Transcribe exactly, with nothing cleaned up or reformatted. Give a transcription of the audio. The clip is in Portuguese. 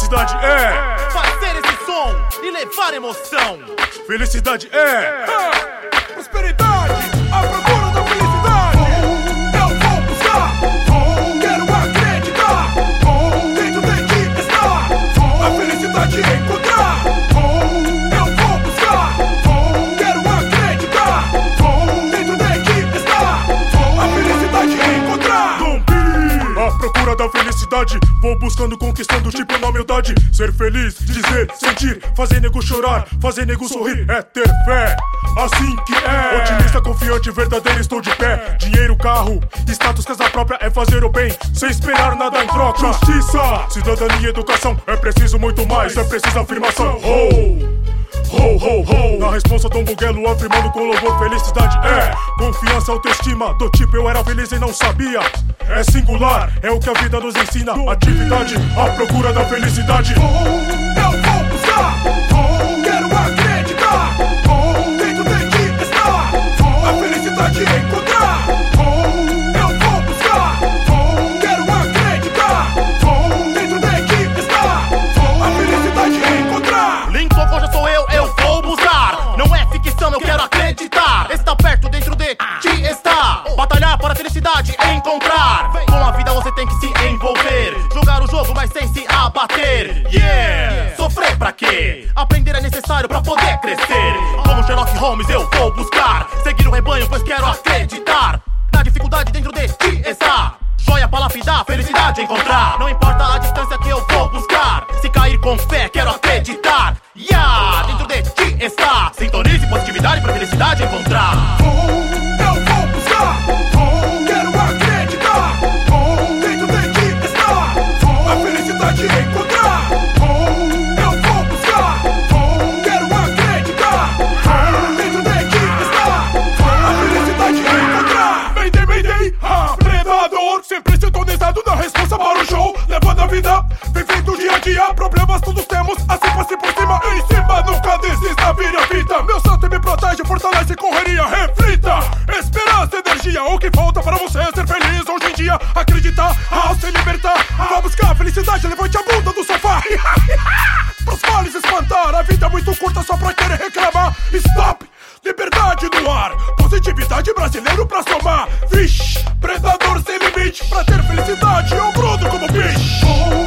Felicidade é fazer esse som e levar emoção. Felicidade é prosperidade, a procura da felicidade. Eu vou buscar, quero acreditar. Dentro de ti está a felicidade encontrar. Eu vou buscar, quero acreditar. Dentro de ti está a felicidade encontrar. A procura da felicidade, vou buscando, conquistando, tipo na humildade. Ser feliz, dizer, sentir, fazer nego chorar, fazer nego sorrir, é ter fé, assim que é. Otimista, confiante, verdadeiro, estou de pé. Dinheiro, carro, status, casa própria, é fazer o bem, sem esperar nada em troca. Justiça, cidadania, educação, é preciso muito mais, é preciso afirmação. Oh! Ho, ho, ho! Na responsa Dom Buguelo afirmando com louvor, felicidade é confiança, autoestima, do tipo eu era feliz e não sabia. É singular, é o que a vida nos ensina. Atividade, a procura da felicidade. Eu vou buscar, quero acreditar. Dentro de ti está a felicidade encontrar. Eu vou buscar, quero acreditar. Dentro de ti está a felicidade encontrar. Limpopo já sou eu, eu vou buscar. Não é ficção, eu quero acreditar. Está perto, dentro de ti está. Batalhar para a felicidade encontrar. Com a vida você tem que se envolver. Jogar o jogo, mas sem se abater. Yeah! Sofrer pra quê? Aprender é necessário pra poder crescer. Como Sherlock Holmes eu vou buscar. Seguir o rebanho, pois quero acreditar. Na dificuldade dentro de ti está. Joia pra lapidar, felicidade encontrar. Não importa a distância que eu vou buscar. Se cair com fé, quero acreditar. Yeah! Dentro de ti está. Sintonize positividade pra felicidade encontrar. Eu vou buscar, quero acreditar. Dentro de ti está a felicidade encontrar. Eu vou buscar, quero acreditar. Dentro de ti está a felicidade encontrar. Mayday, mayday, ah, predador. Sempre sintonizado na resposta para o show. Levando a vida, vivendo o dia a dia. Problemas todos temos, assim passe por cima. Em cima, nunca desista, vira a fita. Meu santo me protege, fortalece, correria. Reflita, esperança, energia. O que falta para você ser feliz hoje em dia? Acreditar, ao se libertar. Vá buscar a felicidade, levante a bunda do sofá. Pros males espantar, a vida é muito curta só pra querer reclamar. Stop, liberdade no ar. Positividade brasileiro pra somar. Vixe, predador sem limite. Pra ter felicidade, eu grudo como bicho.